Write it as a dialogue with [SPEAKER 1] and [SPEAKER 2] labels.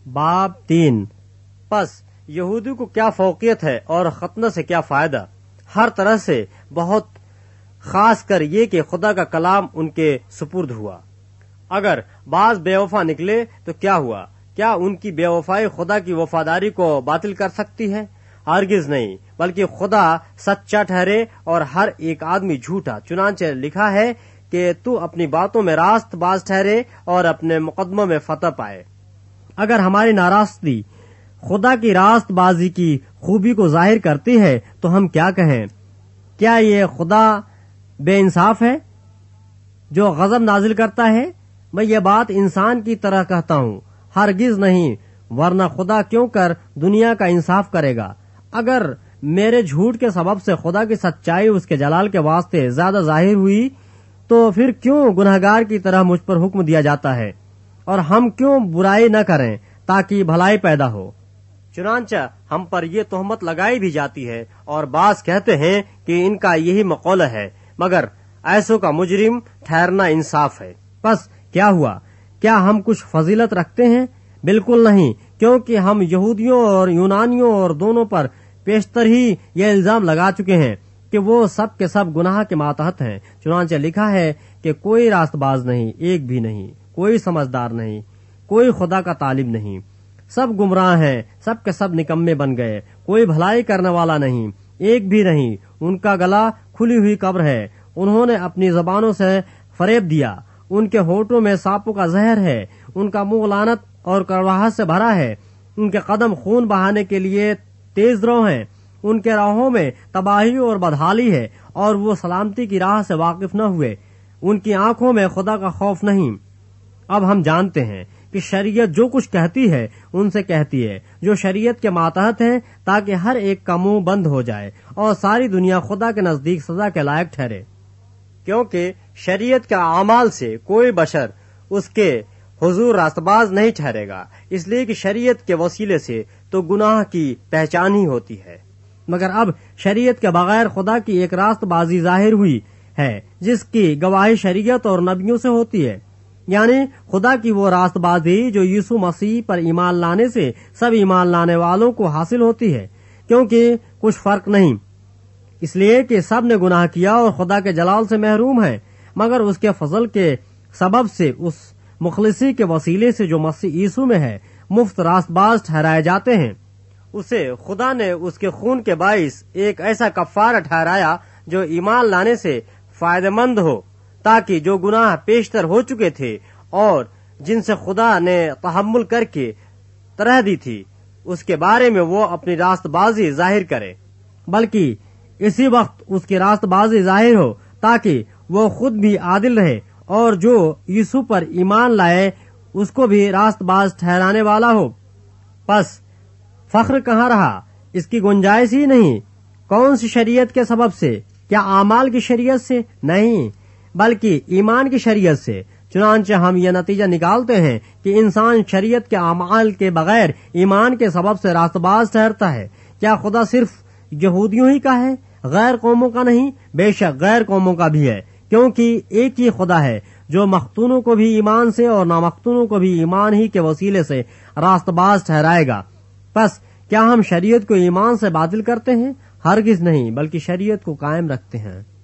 [SPEAKER 1] باب 3 پس یہودی کو کیا فوقیت ہے اور ختنہ سے کیا فائدہ؟ ہر طرح سے بہت خاص کر یہ کہ خدا کا کلام ان کے سپرد ہوا۔ اگر بعض بے وفا نکلے تو کیا ہوا؟ کیا ان کی بے وفائی خدا کی وفاداری کو باطل کر سکتی ہے؟ ہرگز نہیں، بلکہ خدا سچا ٹھہرے اور ہر ایک آدمی جھوٹا۔ چنانچہ لکھا ہے کہ تو اپنی باتوں میں راست باز ٹھہرے اور اپنے مقدموں میں فتح پائے۔ اگر ہماری ناراستی خدا کی راست بازی کی خوبی کو ظاہر کرتی ہے تو ہم کیا کہیں؟ کیا یہ خدا بے انصاف ہے جو غضب نازل کرتا ہے؟ میں یہ بات انسان کی طرح کہتا ہوں، ہرگز نہیں، ورنہ خدا کیوں کر دنیا کا انصاف کرے گا؟ اگر میرے جھوٹ کے سبب سے خدا کی سچائی اس کے جلال کے واسطے زیادہ ظاہر ہوئی تو پھر کیوں گنہگار کی طرح مجھ پر حکم دیا جاتا ہے؟ اور ہم کیوں برائی نہ کریں تاکہ بھلائی پیدا ہو؟ چنانچہ ہم پر یہ تہمت لگائی بھی جاتی ہے، اور بعض کہتے ہیں کہ ان کا یہی مقولہ ہے، مگر ایسوں کا مجرم ٹھہرنا انصاف ہے۔ پس کیا ہوا؟ کیا ہم کچھ فضیلت رکھتے ہیں؟ بالکل نہیں، کیونکہ ہم یہودیوں اور یونانیوں اور دونوں پر پیشتر ہی یہ الزام لگا چکے ہیں کہ وہ سب کے سب گناہ کے ماتحت ہیں۔ چنانچہ لکھا ہے کہ کوئی راست باز نہیں، ایک بھی نہیں، کوئی سمجھدار نہیں، کوئی خدا کا طالب نہیں، سب گمراہ ہیں، سب کے سب نکمے بن گئے، کوئی بھلائی کرنے والا نہیں، ایک بھی نہیں، ان کا گلا کھلی ہوئی قبر ہے، انہوں نے اپنی زبانوں سے فریب دیا، ان کے ہونٹوں میں سانپوں کا زہر ہے، ان کا منہ لعنت اور کڑواہٹ سے بھرا ہے، ان کے قدم خون بہانے کے لیے تیز رو ہیں، ان کے راہوں میں تباہی اور بدحالی ہے، اور وہ سلامتی کی راہ سے واقف نہ ہوئے، ان کی آنکھوں میں خدا کا خوف نہیں۔ اب ہم جانتے ہیں کہ شریعت جو کچھ کہتی ہے ان سے کہتی ہے جو شریعت کے ماتحت ہیں، تاکہ ہر ایک کا منہ بند ہو جائے اور ساری دنیا خدا کے نزدیک سزا کے لائق ٹھہرے، کیونکہ شریعت کے اعمال سے کوئی بشر اس کے حضور راست باز نہیں ٹھہرے گا، اس لیے کہ شریعت کے وسیلے سے تو گناہ کی پہچان ہی ہوتی ہے۔ مگر اب شریعت کے بغیر خدا کی ایک راست بازی ظاہر ہوئی ہے جس کی گواہی شریعت اور نبیوں سے ہوتی ہے، یعنی خدا کی وہ راست بازی جو یسوع مسیح پر ایمان لانے سے سب ایمان لانے والوں کو حاصل ہوتی ہے، کیونکہ کچھ فرق نہیں، اس لیے کہ سب نے گناہ کیا اور خدا کے جلال سے محروم ہیں، مگر اس کے فضل کے سبب سے اس مخلصی کے وسیلے سے جو مسیح یسوع میں ہے مفت راست باز ٹھہرائے جاتے ہیں۔ اسے خدا نے اس کے خون کے باعث ایک ایسا کفارہ ٹھہرایا جو ایمان لانے سے فائدہ مند ہو، تاکہ جو گناہ پیشتر ہو چکے تھے اور جن سے خدا نے تحمل کر کے طرح دی تھی، اس کے بارے میں وہ اپنی راست بازی ظاہر کرے، بلکہ اسی وقت اس کی راست بازی ظاہر ہو تاکہ وہ خود بھی عادل رہے اور جو یسوع پر ایمان لائے اس کو بھی راست باز ٹھہرانے والا ہو۔ پس فخر کہاں رہا؟ اس کی گنجائش ہی نہیں۔ کون سی شریعت کے سبب سے؟ کیا اعمال کی شریعت سے؟ نہیں، بلکہ ایمان کی شریعت سے۔ چنانچہ ہم یہ نتیجہ نکالتے ہیں کہ انسان شریعت کے اعمال کے بغیر ایمان کے سبب سے راست باز ٹھہرتا ہے۔ کیا خدا صرف یہودیوں ہی کا ہے، غیر قوموں کا نہیں؟ بے شک غیر قوموں کا بھی ہے، کیونکہ ایک ہی خدا ہے جو مختونوں کو بھی ایمان سے اور نامختونوں کو بھی ایمان ہی کے وسیلے سے راست باز ٹھہرائے گا۔ پس کیا ہم شریعت کو ایمان سے باطل کرتے ہیں؟ ہرگز نہیں، بلکہ شریعت کو قائم رکھتے ہیں۔